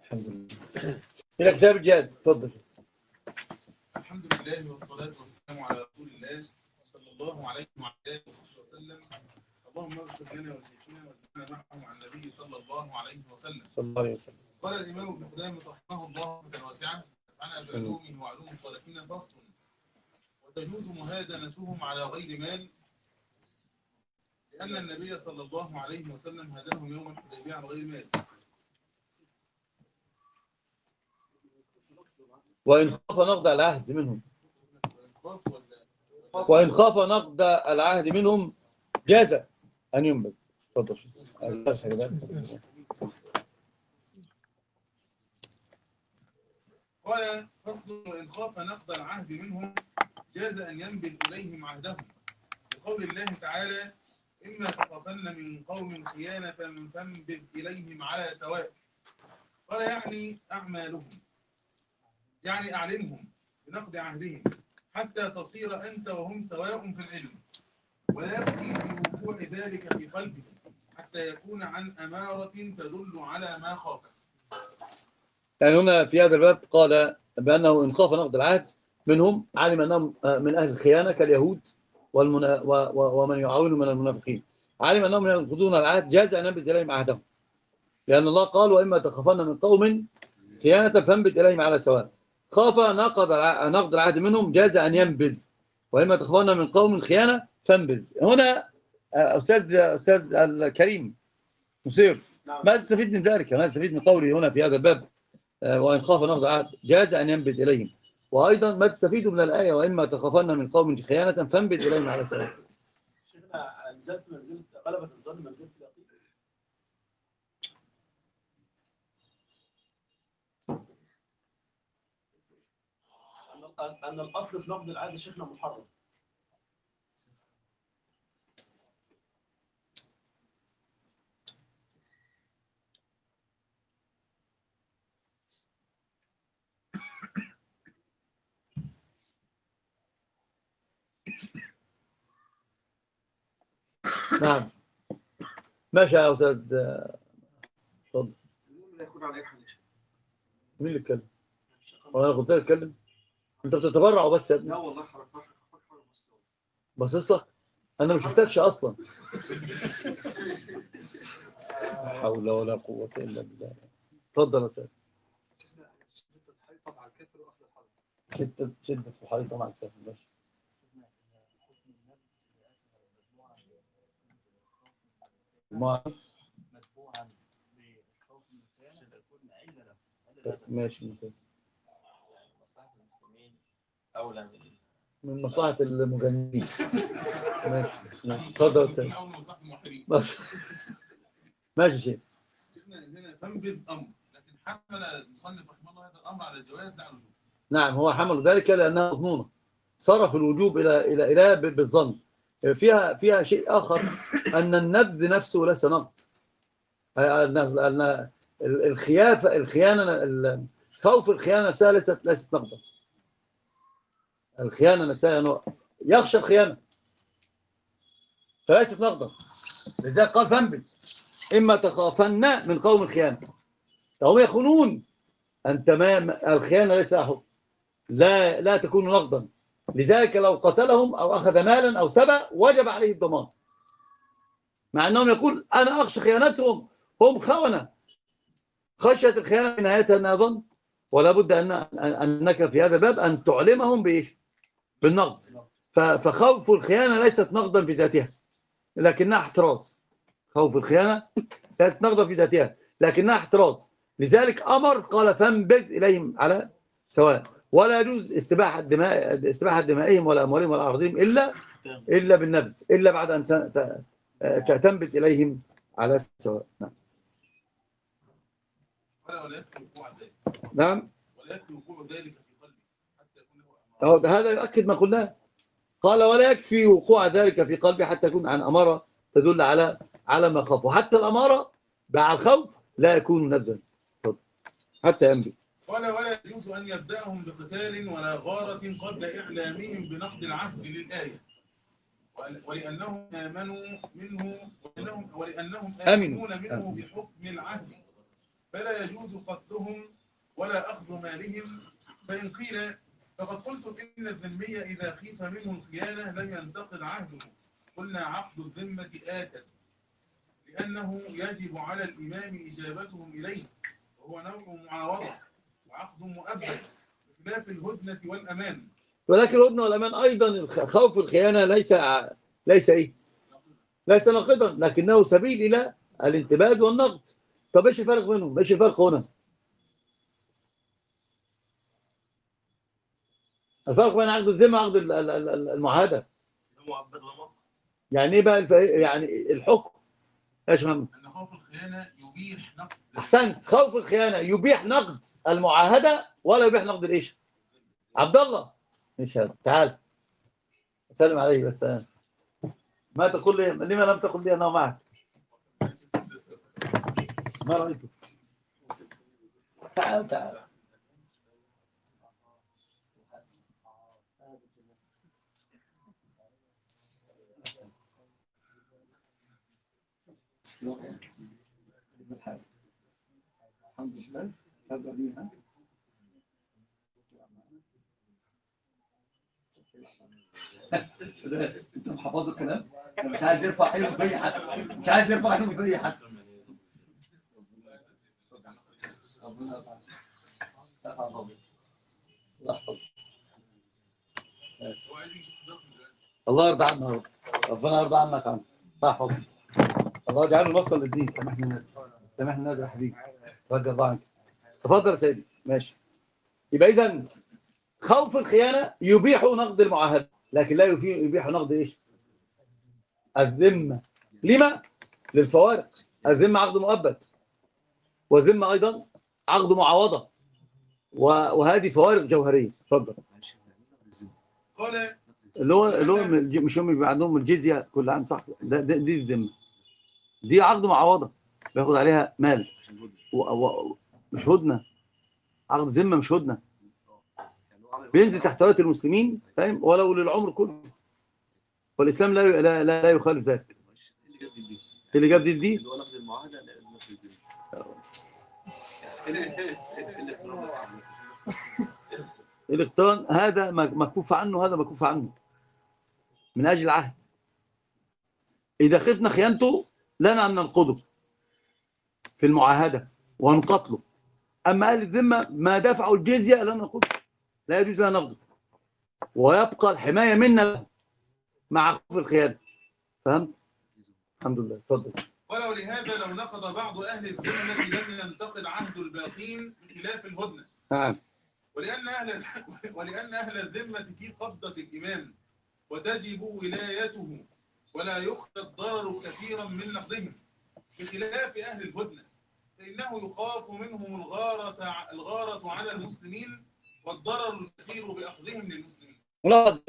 الحمد لله. إلى كتاب الجهاد، تفضل. الحمد لله والصلاة والسلام على رسول الله صلى الله عليه وعلى آله وصحبه وسلم. اللهم اغفر لنا ولشيخنا واجعلنا معهم عن النبي صلى الله عليه وسلم. صلى الله عليه وسلم. قال الإمام ابن قدامة رحمه الله رحمة واسعة: نفعنا بعلومه وعلوم الصالحين فصل. وتجوز مهادنتهم على غير مال، لأن النبي صلى الله عليه وسلم هادنهم يوم الحديبية على غير مال. وإن خاف نقض العهد منهم وإن خاف نقض العهد منهم جاز أن ينبذ. تفضل. قال فصل: وإن خاف نقض العهد منهم جاز أن ينبذ إليهم عهدهم، لقول الله تعالى: إما تخافن من قوم خيانة فانبذ إليهم على سواء. قال يعني أعمالهم، يعني أعلمهم بنقض عهدهم حتى تصير أنت وهم سواء في العلم، ولا يكفي في وقوع ذلك في قلبهم حتى يكون عن أمارة تدل على ما خاف. يعني هنا في هذا الباب قال بأنه إن خاف نقض العهد منهم علم أنهم من أهل الخيانة كاليهود ومن يعاون من المنافقين، علم أنهم ينقضون العهد جاز أن ينبذ إليهم عهدهم، لأن الله قال: وإما تخافن من قوم خيانة فانبذ إليهم على سواء. خاف نقض العهد منهم جاز أن ينبذ، وإما تخافن من قوم خيانة فانبذ. هنا أستاذ الكريم مصير، ما تستفيد من ذلك؟ ما تستفيد من قولي هنا في هذا الباب وإن خاف نقض العهد جاز أن ينبذ إليهم؟ وأيضا ما تستفيد من الآية: وإما تخافن من قوم خيانة فانبذ إليهم على سواء. شيخنا نزلت منزلة غلبة الظن منزلة اليقين. أن الأصل في نقض العهد شيخنا محرم. نعم ماشي يا أستاذ. اتفضل. مين اللي اتكلم؟ أنا قلت لك اتكلم؟ أنت بتتبرع بس يا ابني. لا والله حركتك باصص لك، أنا ما شفتكش أصلا. لا حول ولا قوة إلا بالله. اتفضل يا أستاذ. شدة الحيطة مع الكافر وأخذ الحرب. شدة في الحريقة مع الكافر. ماشي. متبوعا بالخوف من الخيانة تكون علة له. ماشي ممتاز. مصلحة المسلمين أولى من مصلحة المجانين. ماشي. اتفضل يا أستاذ. ماشي شيء. هنا تنبذ أمر، لكن حمل المصنف رحمه الله هذا الأمر على الجواز لا على الوجوب. نعم هو حمل ذلك لأنها مظنونة، صرف الوجوب إلى بالظن. فيها شيء آخر، أن النبذ نفسه ليس نقض. أن الخيانة خوف الخيانة نفسها ليست نقضا. الخيانة نفسها يعني يخشى الخيانة فليست نقضا، لذلك قال فانبذ إما تخافن من قوم الخيانة، فهم يخونون. أنت ما الخيانة ليس حكم، لا تكون نقضا، لذلك لو قتلهم أو أخذ مالا أو سبى وجب عليه الضمان، مع أنهم يقول أنا أخشى خيانتهم، هم خونة. خشية الخيانة في نهايتها أنها ظن، ولا بد أنك في هذا الباب أن تعلمهم بإيش؟ بالنقض. فخوف الخيانة ليست نقضا في ذاتها، لكنها احتراز. خوف الخيانة ليست نقضا في ذاتها لكنها احتراز، لذلك أمر قال فانبذ إليهم على سواء. ولا يجوز استباحة دمائهم ولا أموالهم ولا أرضهم إلا بالنبذ، إلا بعد أن تنبت إليهم على سواء. نعم. ولا يكفي وقوع ذلك. نعم. ولا يكفي وقوع ذلك في قلبه حتى يكون له أمارة. هذا يؤكد ما قلناه. قال ولا يكفي وقوع ذلك في قلبه حتى يكون عن أمارة تدل على ما خاف، وحتى الأمارة مع الخوف لا يكون نبذا حتى ينبت. ولا يجوز أن يبدأهم بقتال ولا غارة قبل إعلامهم بنقض العهد للآية، ولأنهم آمنوا منه ولأنهم آمنون منه بحكم العهد، فلا يجوز قتلهم ولا أخذ مالهم. فإن قيل فقد قلتم إن الذمي إذا خيف منه الخيانة لم ينتقض عهده، قلنا عقد الذمة آكد، لأنه يجب على الإمام إجابتهم إليه، وهو نوع معاوضة وعقد مؤبد بخلاف الهدنة والأمان. ولكن الهدنة والأمان أيضا خوف الخيانة ليس إيه؟ ليس ناقضا، لكنه سبيل إلى الانتباه والنقد. طب إيش الفرق بينهم؟ إيش الفرق هنا؟ الفرق بين عقد الذمة وعقد المعاهدة. يعني إيه بقى يعني الحكم؟ إيش فهمت؟ أن خوف الخيانة يبيح نقد. أحسنت، خوف الخيانة يبيح نقد المعاهدة ولا يبيح نقد الإيش؟ عبد الله إيش هذا؟ تعال سلم علي بس. ما تقول لي لما لم تقل لي أنا معك؟ ما رأيته؟ تعال تعال. الحمد لله هذا ليها. انت محفظ الكلام؟ مش عايز يرفع عينه في اي حد، مش عايز يرفع عينه في اي حد. الله يرضى عنك، ربنا يرضى عنك يا عم. صح، الله يجعله نوصل للدين. سامحني نادر، سامحني نادر يا حبيبي، رضي الله عنك. تفضل يا سيدي. ماشي. يبقى اذا خوف الخيانه يبيح نقد المعاهده، لكن لا يبيح نقد ايش؟ الذمه. لما؟ للفوارق. الذمه عقد مؤبد، والذمه ايضا عقد معاوضه، وهذه فوارق جوهريه. اتفضل. قال اللي هو مش هم بيبقى عندهم الجزيه كل عام، صح؟ دي الذمه، دي عقد معاوضه بياخد عليها مال، مش هدنه. عقد ذمه مش هدنه، بينزل تحت رايه المسلمين، فاهم؟ ولو للعمر كله. والاسلام لا يخالف ذلك. اللي جاب دي اللي هو نقد المعاهده الاقتران هذا مكفوف عنه، هذا مكفوف عنه من اجل العهد. اذا خفنا خيانته لنا ان ننقضه في المعاهده ونقتله. اما اهل الذمه ما دفعوا الجزيه لا ننقضه، لا يجوز لنا نقضه، ويبقى الحمايه منا مع خوف الخيانه. فهمت؟ الحمد لله. اتفضل. قال ولهذا لو نقض بعض أهل الذمة لم ينتقض عهد الباقين بخلاف الهدنة. نعم. ولأن أهل الذمة في قبضة الإمام وتجب ولايته ولا يخشى الضرر كثيرا من نقضهم، بخلاف أهل الهدنة فإنه يخاف منهم الغارة على المسلمين والضرر الكثير بأخذهم للمسلمين. ملخص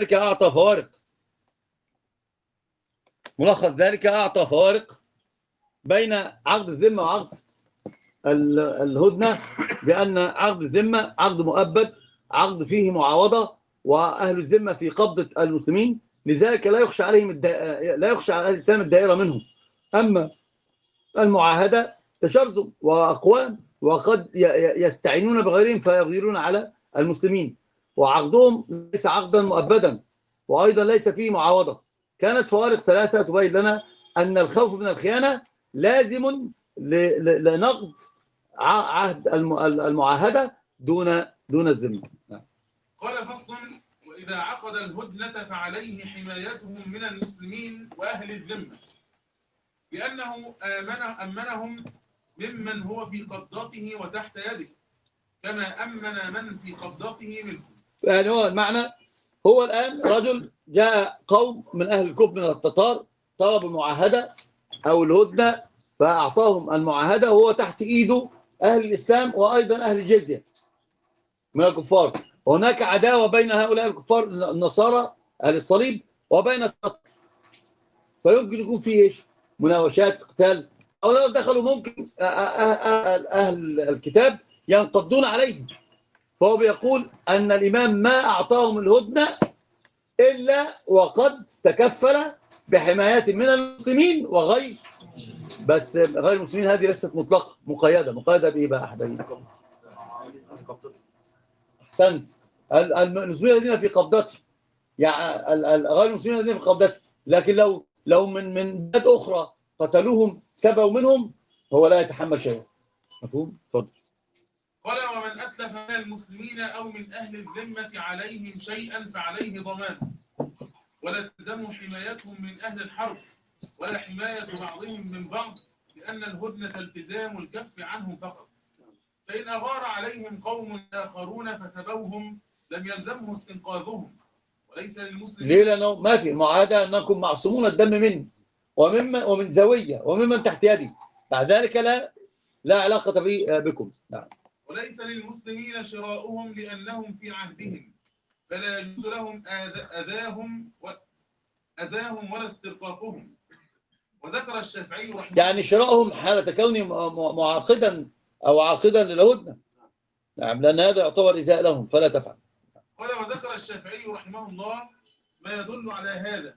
ذلك أعطى فوارق بين عقد الذمة وعقد الهدنة، بأن عقد الذمة عقد مؤبد، عقد فيه معاوضة، وأهل الذمة في قبضة المسلمين، لذلك لا يخشى عليهم لا يخشى على الإسلام الدائرة منهم. أما المعاهدة تشرذم وأقوام، وقد يستعينون بغيرهم فيغيرون على المسلمين، وعقدهم ليس عقدا مؤبدا، وأيضا ليس فيه معاوضة. كانت فوارق ثلاثة تبين لنا أن الخوف من الخيانة لازم لنقض عهد المعاهدة دون الذمة. قال فصل: وإذا عقد الهدنة فعليه حمايتهم من المسلمين وأهل الذمة، لأنه أمنهم ممن هو في قبضته وتحت يده، كما أمن من في قبضته منهم. يعني هو المعنى، هو الآن رجل جاء قوم من أهل الكفر من التتار طلبوا المعاهدة أو الهدنة، فأعطاهم المعاهدة وهو تحت إيده أهل الإسلام وأيضا أهل الجزية من الكفار. وهناك عداوة بين هؤلاء الكفار النصارى أهل الصليب وبين التتار، فيمكن يكون فيه إيش؟ مناوشات، قتال، أو لو دخلوا ممكن أهل الكتاب ينقضون عليهم. فهو بيقول أن الإمام ما أعطاهم الهدنة إلا وقد تكفل بحماية من المسلمين وغير بس غير المسلمين هذه ليست مطلقة، مقيدة بإيه بقى أحبابي؟ أحسنت. المسلمين الذين في قبضته، يعني غير المسلمين الذين في قبضته، لكن لو من بلاد أخرى قتلوهم سبوا منهم هو لا يتحمل شيئا. مفهوم؟ اتفضل. قال ومن أتلف من المسلمين أو من أهل الذمة عليهم شيئا فعليه ضمان، ولا تلزمه حمايتهم من أهل الحرب ولا حماية بعضهم من بعض، لأن الهدنة التزام الكف عنهم فقط. فإن أغار عليهم قوم آخرون فسبوهم لم يلزمه استنقاذهم، وليس للمسلمين. ليه؟ لأنه ما في المعاهدة أنكم معصومون الدم مني ومن زوية وممن تحت يدي، بعد ذلك لا علاقة بكم. نعم. وليس للمسلمين شراؤهم لأنهم في عهدهم، فلا يجوز لهم أذاهم ولا استرقاقهم. وذكر الشافعي رحمه الله يعني شراؤهم حالة كوني معاقدا أو عاقدا للهدنة. نعم، لأن هذا يعتبر إزاء لهم فلا تفعل. قال وذكر الشافعي رحمه الله ما يدل على هذا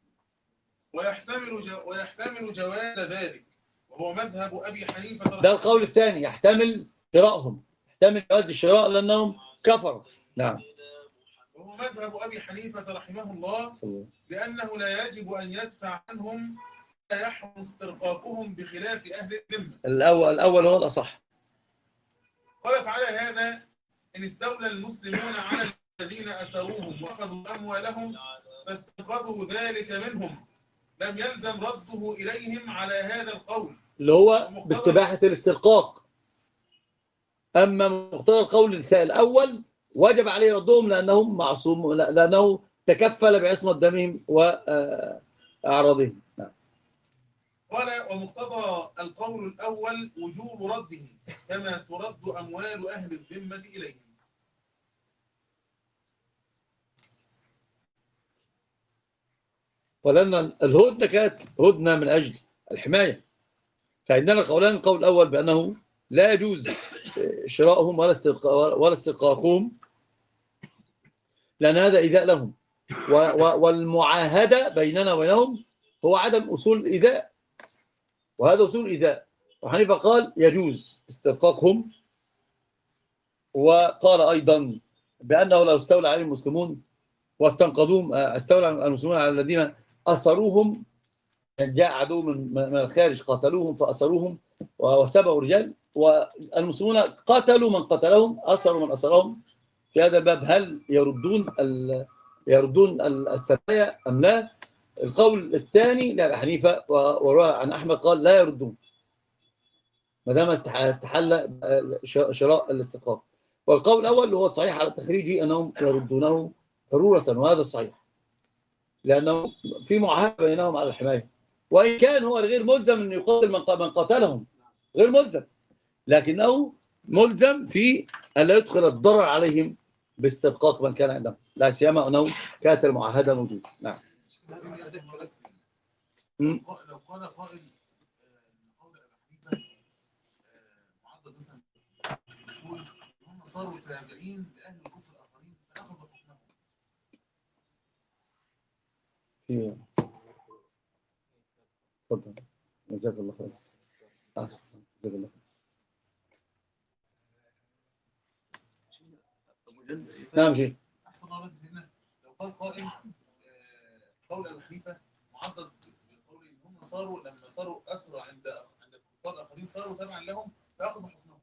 ويحتمل جواز ذلك، وهو مذهب أبي حنيفة. ده القول الثاني، يحتمل شراءهم، يحتمل جواز الشراء لأنهم كفروا. نعم. وهو مذهب أبي حنيفة رحمه الله، لأنه لا يجب أن يدفع عنهم لا يحرم استرقاقهم بخلاف أهل الذمة. الأول هو الأصح. قال فعلى هذا إن استولى المسلمون على الذين أسروهم وأخذوا أموالهم فاستنقذوا ذلك منهم، لم يلزم رده إليهم على هذا القول اللي هو باستباحة الاسترقاق. أما مقتضى القول الأول وجب عليه ردهم لأنهم معصوم، لأنه تكفل بعصمة دمهم وأعراضهم. قال ومقتضى القول الأول وجوب رده كما ترد أموال أهل الذمة إليهم. ولأن الهدنة كانت هدنة من أجل الحماية، فعندنا قولان. القول الأول بأنه لا يجوز شراؤهم ولا استرقاقهم لأن هذا إيذاء لهم، والمعاهدة بيننا وبينهم هو عدم أصول الإيذاء، وهذا أصول الإيذاء. وحنيفة قال يجوز استرقاقهم، وقال أيضا بأنه لو استولى عليهم المسلمون واستنقذوهم، استولى المسلمون على الذين أسروهم، جاء عدو من الخارج قتلوهم فأسروهم وسبوا رجال، والمسلمون قتلوا من قتلهم، أسروا من أسرهم. في هذا الباب هل يردون السبايا أم لا؟ القول الثاني لأبي حنيفة وروى عن أحمد قال لا يردون ما دام استحل شراء الاستقاق. والقول الأول هو الصحيح على التخريج أنهم يردونه ضرورة، وهذا الصحيح لأنه في معاهدة بينهم على الحماية، وإن كان هو غير ملزم أن يقاتل من قتلهم، غير ملزم، لكنه ملزم في أن لا يدخل الضرر عليهم باستبقاق من كان عندهم، لا سيما أنه كانت المعاهدة موجودة. نعم. لو قال قائل قول أبي حنيفة معضل مثلا الأصول هم صاروا تابعين لأهل الكفر الآخرين فأخذوا حكمهم. تفضل. جزاك الله خير. جزاك الله خير. نعم شيخ. أحسن الله لك. لو قال قائل قول أبي حنيفة معضد بالقول إن هم صاروا لما صاروا أسرى عند الكفار الآخرين صاروا تبعا لهم فأخذوا حكمهم.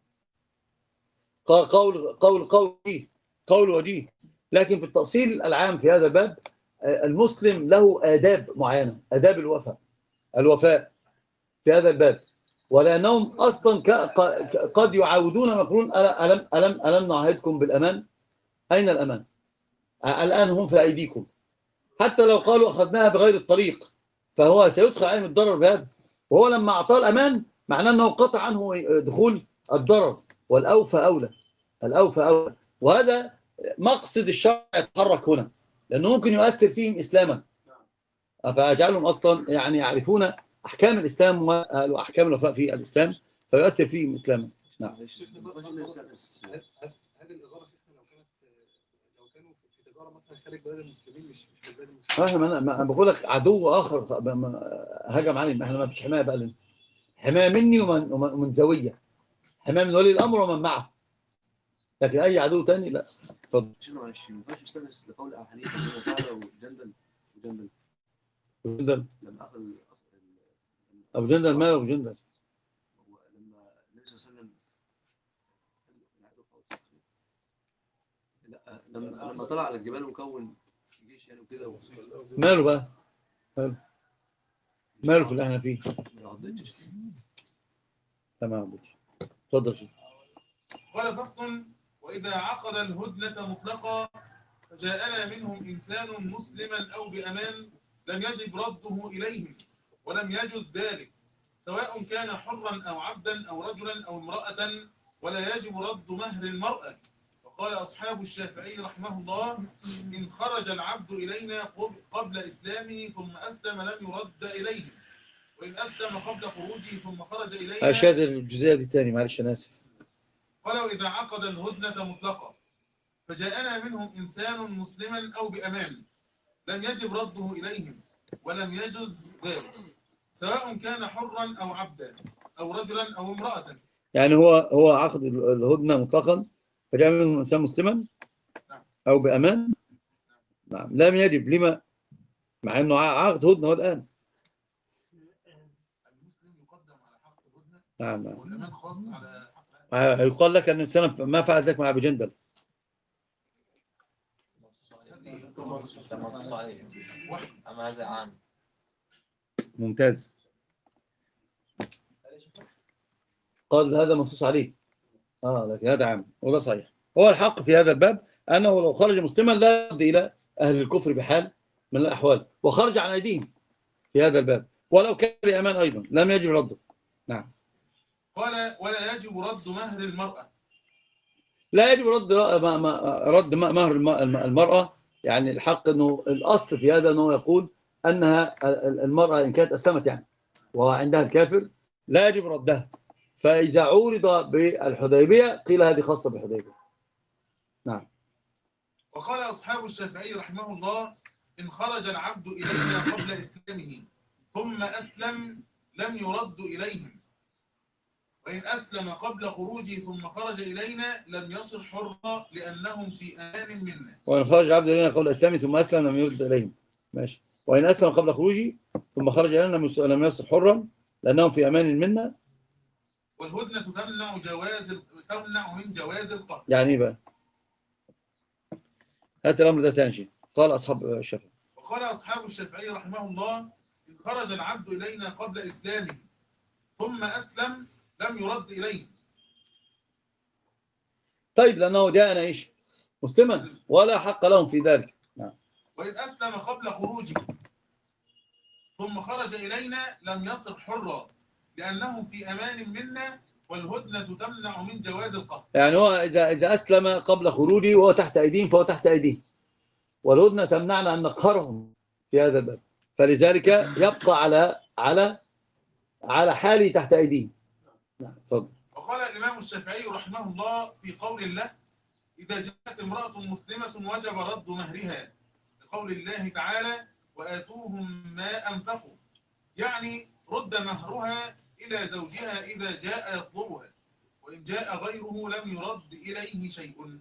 قول وجيه، لكن في التأصيل العام في هذا الباب المسلم له آداب معينة، آداب الوفاء في هذا الباب، ولأنهم أصلا قد يعاودون مقرون ألم نعهدكم بالأمان؟ أين الأمان؟ الآن هم في أيديكم، حتى لو قالوا أخذناها بغير الطريق فهو سيدخل عليهم الضرر بهذا، وهو لما أعطاه الأمان معناه أنه قطع عنه دخول الضرر، والأوفى أولى، الأوفى أولى. وهذا مقصد الشرع يتحرك هنا، لأنه ممكن يؤثر فيهم إسلاما، فأجعلهم أصلا يعني يعرفون أحكام الإسلام وأحكام الوفاء في الإسلام فيؤثر فيهم إسلاما. نعم. هذه الإغارة لو كانوا في تجارة مثلا خارج بلاد المسلمين مش في بلاد المسلمين. أنا بقول لك عدو آخر هجم عليهم، إحنا ما فيش حماية بقى لنا. حماية مني ومن زوية، حماية من ولي الأمر ومن معه، لكن أي عدو تاني لا. اتفضل. معلش ما ينفعش يستانس لقول أبو حنيفة وقال وجندل جندل لما أخذ أبو جندل ماله أبو جندل؟ لما النبي صلى الله عليه وسلم لما طلع على الجبال وكون جيش يعني وكده ماله بقى؟ ماله في اللي احنا فيه؟ ما عضتش. تمام. اتفضل شيخ. قال فصل: وإذا عقد الهدنة مطلقا فجاءنا منهم إنسان مسلما أو بأمان لم يجب رده إليهم ولم يجز ذلك، سواء كان حرا أو عبدا أو رجلا أو امرأة، ولا يجب رد مهر المرأة. وقال أصحاب الشافعي رحمه الله: إن خرج العبد إلينا قبل إسلامه ثم أسلم لم يرد إليه، وإن أسلم قبل خروجه ثم خرج إلينا. أشهد الجزئية دي تاني، معلش أنا آسف. قال: وإذا عقد الهدنة مطلقا فجاءنا منهم إنسان مسلما أو بأمان لم يجب رده إليهم ولم يجز ذلك، سواء كان حرا أو عبدا أو رجلا أو امرأة. يعني هو عقد الهدنة مطلقا، فجاء منهم إنسان مسلما أو بأمان، نعم، لم يجب. لما؟ مع أنه عقد هدنة هو الآن. المسلم يقدم على حق الهدنة، نعم. والأمان خاص على حق. يقال لك أن الإنسان ما فعل ذلك مع أبي جندل. منصوص عليه. أما هذا عام. ممتاز. قال هذا منصوص عليه، لكن هذا عام، وده صحيح. هو الحق في هذا الباب أنه لو خرج مسلما لا يرد إلى أهل الكفر بحال من الأحوال، وخرج عن أيديهم في هذا الباب، ولو كان بأمان أيضا لم يجب رده. نعم. قال: ولا يجب رد مهر المرأة. لا يجب رد مهر المرأة. يعني الحق أنه الأصل في هذا أنه يقول أنها المرأة إن كانت أسلمت يعني وعندها الكافر لا يجب ردها، فإذا عورض بالحديبية قيل هذه خاصة بالحديبية. نعم. وقال أصحاب الشافعي رحمه الله: إن خرج العبد إلينا قبل إسلامه ثم أسلم لم يرد إليهم، وإن أسلم قبل خروجه ثم خرج إلينا لم يصل حرا لأنهم في أمان منا. وإن خرج العبد إلينا قبل إسلامه ثم أسلم لم يرد إليهم. ماشي. وإن أسلم قبل خروجه ثم خرج إلينا لم يصل حرا لأنهم في أمان منا. والهدنة تمنع من جواز القتل. يعني إيه بقى؟ هات الأمر ده تاني. قال أصحاب الشافعي. وقال أصحاب الشافعي رحمه الله: إن خرج العبد إلينا قبل إسلامه ثم أسلم لم يرد إليه. طيب، لأنه جاءنا إيش؟ مسلما ولا حق لهم في ذلك. نعم. وإن أسلم قبل خروجه ثم خرج إلينا لم يصر حرا لأنهم في أمان منا، والهدنة تمنع من جواز القتل. يعني هو إذا أسلم قبل خروجه وهو تحت أيديهم فهو تحت أيديهم، والهدنة تمنعنا أن نقهرهم في هذا الباب، فلذلك يبقى على حاله تحت أيديهم. نعم. تفضل. وقال الإمام الشافعي رحمه الله في قول الله: إذا جاءت امرأة مسلمة وجب رد مهرها، لقول الله تعالى: وآتوهم ما أنفقوا، يعني رد مهرها إلى زوجها إذا جاء يطلبها، وإن جاء غيره لم يرد إليه شيء.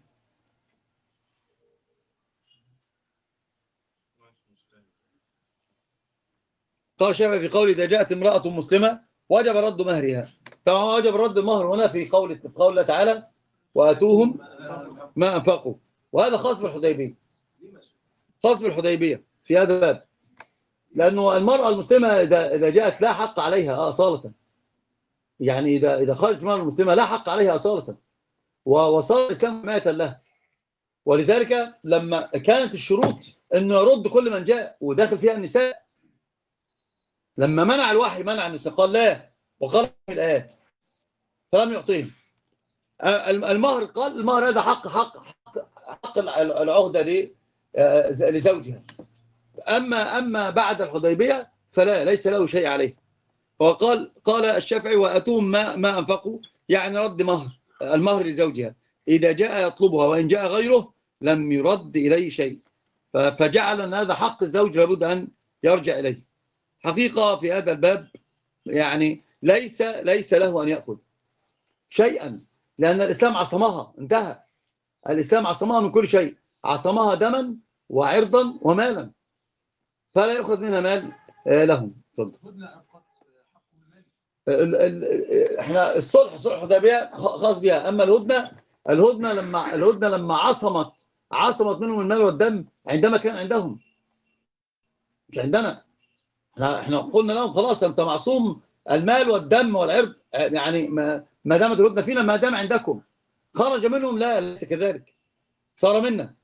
قال الشافعي في قوله إذا جاءت امرأة مسلمة وجب رد مهرها. طبعا وجب رد المهر هنا في قول الله تعالى: وآتوهم ما أنفقوا، وهذا خاص بالحديبية، خاص بالحديبية في هذا الباب، لأنه المرأة المسلمة إذا جاءت لا حق عليها أصالة، يعني إذا خرجت المرأة المسلمة لا حق عليها أصالة، وصار الإسلام حماية لها. ولذلك لما كانت الشروط أنه يرد كل من جاء، وداخل فيها النساء، لما منع الوحي منع النساء، قال لا، وقال في الآيات فلم يعطيهم المهر. قال المهر هذا حق العهدة لزوجها، أما بعد الحديبية فلا، ليس له شيء عليه. قال الشافعي: وأتوهم ما أنفقوا، يعني رد المهر لزوجها إذا جاء يطلبها، وإن جاء غيره لم يرد إليه شيء، فجعل أن هذا حق الزوج لابد أن يرجع إليه. حقيقة في هذا الباب يعني ليس له أن يأخذ شيئا، لأن الإسلام عصمها، انتهى. الإسلام عصمها من كل شيء، عصمها دما وعرضا ومالا، فلا يأخذ منها مال لهم. الهدنة أبقت حقه المالي. احنا الصلح، صلح الحديبية خاص بها، أما الهدنة لما عصمت منهم المال والدم عندما كان عندهم، مش عندنا. احنا قلنا لهم خلاص انت معصوم المال والدم والعرض، يعني ما دامت الهدنة فينا، ما دام عندكم. خرج منهم لا، ليس كذلك، صار منا.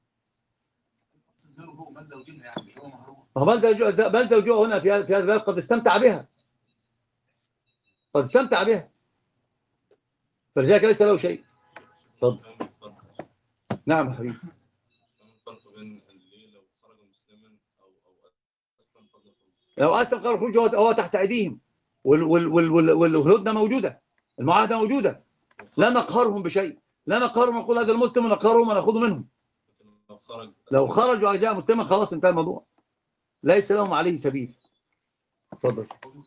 هو مال زوجنا يعني هو مهروب. بل زوجها هنا في هذا الباب قد استمتع بها، فلذلك ليس له شيء. تفضل. نعم يا حبيبي. الفرق بين اللي لو خرج مسلما او اسلم قبل الخروج؟ لو اسلم قبل الخروج هو تحت ايديهم، والهدنه موجوده، المعاهده موجوده، لا نقهرهم بشيء، لا نقهرهم نقول هذا المسلم ونقهرهم وناخذ منهم. لو خرج وجاء مسلما خلاص انتهى الموضوع، ليس لهم عليه سبيل. اتفضل.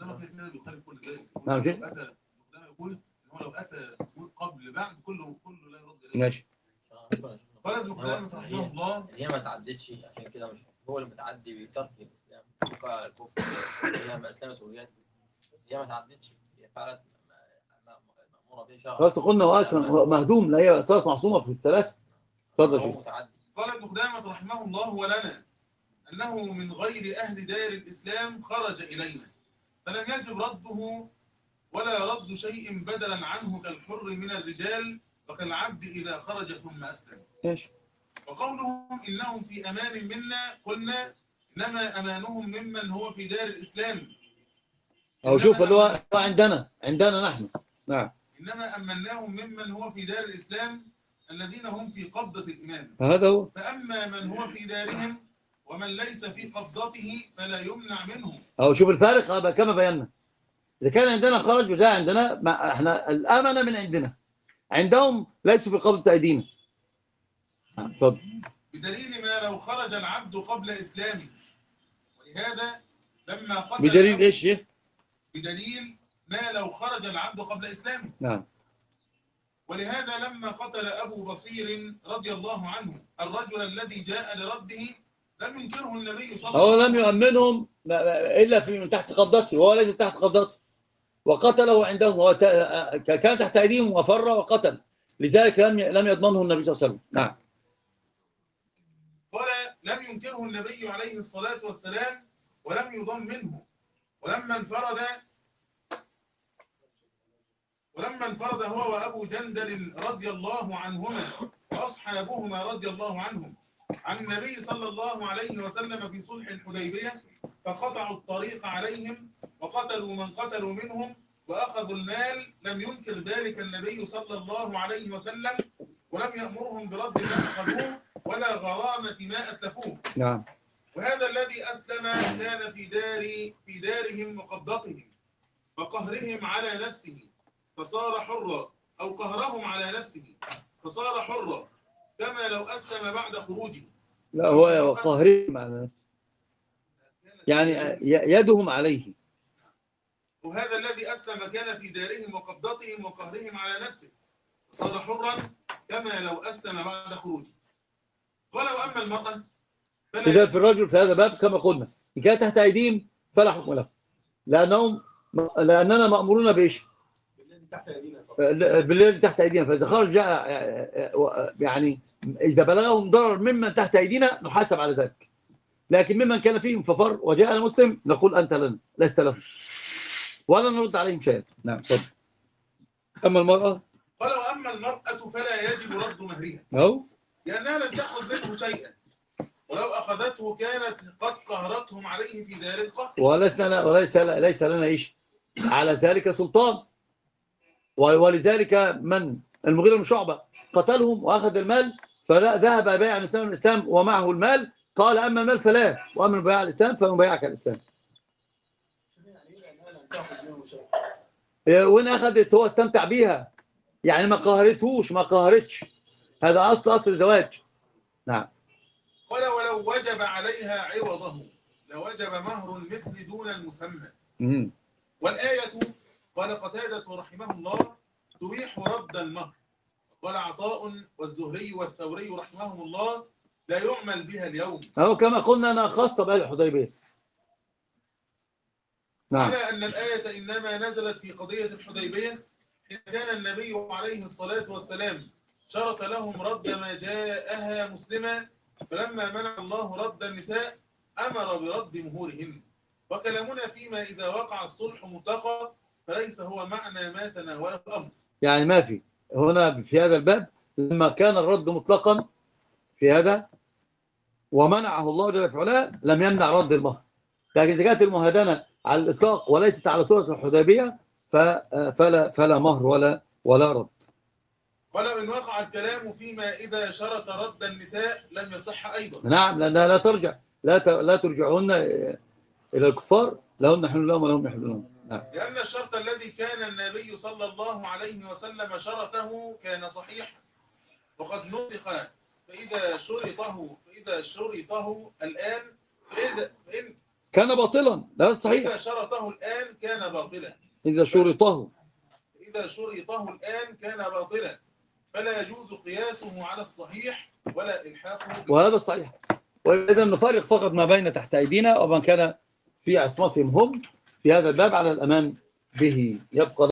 نعم شيء. يقول هو لو اتى قبل بعد كله لا يرد اليه. ماشي. قال ابن قدامة رحمه الله هي ما تعدتش، عشان كده مش هو اللي متعدي بترك الاسلام، بقى الكفر. هي ما اسلمت وهي ما تعدتش، هي فعلت مأمورة به شرعا. خلاص قلنا وقت مهدوم، لا هي صارت معصومه في الثلاث. اتفضل هو شيء. متعدي. قال ابن قدامة رحمه الله ولنا أنه من غير أهل دار الإسلام خرج إلينا فلم يجب رده ولا رد شيء بدلا عنه كالحر من الرجال وكالعبد إذا خرج ثم أسلم. ماشي. وقولهم إنهم في أمان منا قلنا إنما أمانهم ممن هو في دار الإسلام. أو شوف اللي هو عندنا نحن. نعم. إنما أمناهم ممن هو في دار الإسلام الذين هم في قبضة الإمام. هذا هو. فأما من هو في دارهم ومن ليس في قبضته فلا يمنع منه. أو شوف الفارق كما بينا، إذا كان عندنا خرج وجاء عندنا، ما احنا الأمانة من عندهم ليسوا في قبضة أيدينا. اتفضل. بدليل ما لو خرج العبد قبل إسلامه، ولهذا لما قتل بدليل إيش؟ بدليل ما لو خرج العبد قبل إسلامه. نعم. ولهذا لما قتل أبو بصير رضي الله عنه الرجل الذي جاء لرده لم ينكره النبي صلى الله عليه وسلم. هو لم يؤمنهم إلا من تحت قبضته، وهو ليس تحت قبضته، وقتله عندهم، هو كان تحت أيديهم وفر وقتل، لذلك لم يضمنه النبي صلى الله عليه وسلم. نعم. قال لم ينكره النبي عليه الصلاة والسلام ولم يضمنه، ولما انفرد هو وأبو جندل رضي الله عنهما وأصحابهما رضي الله عنهم عن النبي صلى الله عليه وسلم في صلح الحديبية فقطعوا الطريق عليهم وقتلوا من قتلوا منهم وأخذوا المال، لم ينكر ذلك النبي صلى الله عليه وسلم ولم يأمرهم برد ما أخذوه ولا غرامة ما أتلفوه. نعم. وهذا الذي أسلم كان في دارهم وقبضتهم فقهرهم على نفسه فصار حرا، أو قهرهم على نفسه فصار حرا كما لو أسلم بعد خروجه. لا هو قهرهم على نفسه، يعني يدهم عليه. وهذا الذي أسلم كان في دارهم وقبضتهم وقهرهم على نفسه فصار حرا كما لو أسلم بعد خروجه. قال وأما المرأة إذا في الرجل في هذا الباب كما قلنا إن كان تحت أيديهم فلا حكم له، لأننا مأمورون بإيش؟ بالذي تحت أيدينا. فإذا خرج جاء يعني إذا بلغهم ضرر ممن تحت أيدينا نحاسب على ذلك، لكن ممن كان فيهم ففر وجاء المسلم نقول أنت لنا لست له ولا نرد عليهم شيئا. نعم. تفضل. أما المرأة قال وأما المرأة فلا يجب رد مهرها لأنها لم تأخذ منه شيئا، ولو أخذته كانت قد قهرتهم عليه في دار القهر، وليس لنا إيش على ذلك سلطان. ولذلك من المغيرة بن شعبة قتلهم وأخذ المال، فذهب بايع الإسلام ومعه المال، قال أما المال فلا، وأما بايع الإسلام فمبايعك الإسلام. وإن أخذت هو استمتع بيها، يعني ما قهرتش، هذا أصل الزواج. نعم. قال ولو وجب عليها عوضه لوجب مهر المثل دون المسمى. والآية قال قتادة رحمه الله: تبيح رد المهر. قال عطاء والزهري والثوري رحمهم الله: لا يعمل بها اليوم. أو كما قلنا أنا خاصة بأهل الحديبية. نعم. على أن الآية إنما نزلت في قضية الحديبية حين كان النبي عليه الصلاة والسلام شرط لهم رد ما جاءها مسلما، فلما منع الله رد النساء أمر برد مهورهن. وكلامنا فيما إذا وقع الصلح مطلقا فليس هو معنى ما تناوله الأمر. يعني ما في هنا في هذا الباب لما كان الرد مطلقا في هذا ومنعه الله جل في علاه لم يمنع رد المهر، لكن إذا كانت المهادنة على الإطلاق وليست على صورة الحديبية فلا مهر ولا رد. ولو إن وقع الكلام فيما إذا شرط رد النساء لم يصح أيضا. نعم، لأنها لا ترجع لا ترجعهن إلى الكفار، لهن حل لهم ولهم يحلون. نعم. لأن الشرط الذي كان النبي صلى الله عليه وسلم شرطه كان صحيحا وقد نطق، فإذا شرطه الآن فإن كان باطلا. لا صحيح. إذا شرطه الآن كان باطلا. إذا شرطه الآن كان باطلا، فلا يجوز قياسه على الصحيح ولا إلحاقه وهذا صحيح. وإذا نفرق فقط ما بين تحت أيدينا ومن كان في عصمتهم هم في هذا الباب على الأمان به. يبقى